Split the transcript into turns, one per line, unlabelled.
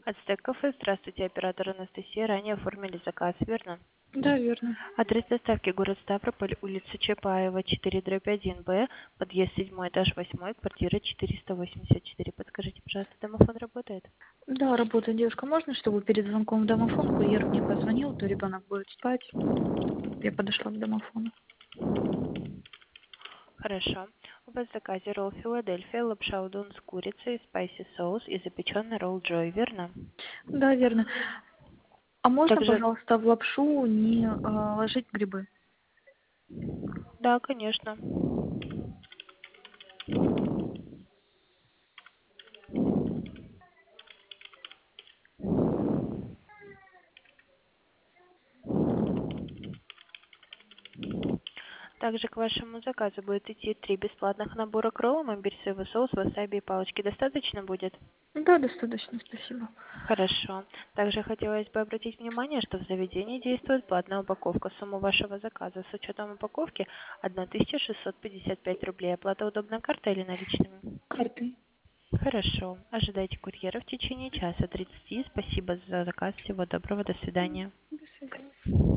Ацтек Кафе. Здравствуйте, оператор Анастасия. Ранее оформили заказ, верно?
Да, верно.
Адрес доставки город Ставрополь, улица Чапаева, 4/1Б, подъезд 7 этаж 8, квартира 484. Подскажите, пожалуйста, домофон работает?
Да, работает девушка. Можно, чтобы перед звонком в домофон курьер мне позвонил, то ребенок будет спать. Я подошла к домофону.
Хорошо. У вас в заказе ролл Филадельфия, лапша удон с курицей, спайси соус и запеченный ролл Джой, верно?
Да, верно. А можно,
Также,
пожалуйста, в лапшу не ложить грибы?
да, конечно. Также к вашему заказу будет идти 3 бесплатных набора к роллам, имбирь, соевый соус, васаби и палочки. Достаточно будет?
Да, достаточно, спасибо.
Хорошо. Также хотелось бы обратить внимание, что в заведении действует платная упаковка. Сумма вашего заказа с учетом упаковки 1655 рублей. Оплата удобной картой или наличными?
Карты.
Хорошо. Ожидайте курьера в течение часа 30. Спасибо за заказ. Всего доброго. До свидания.
До свидания.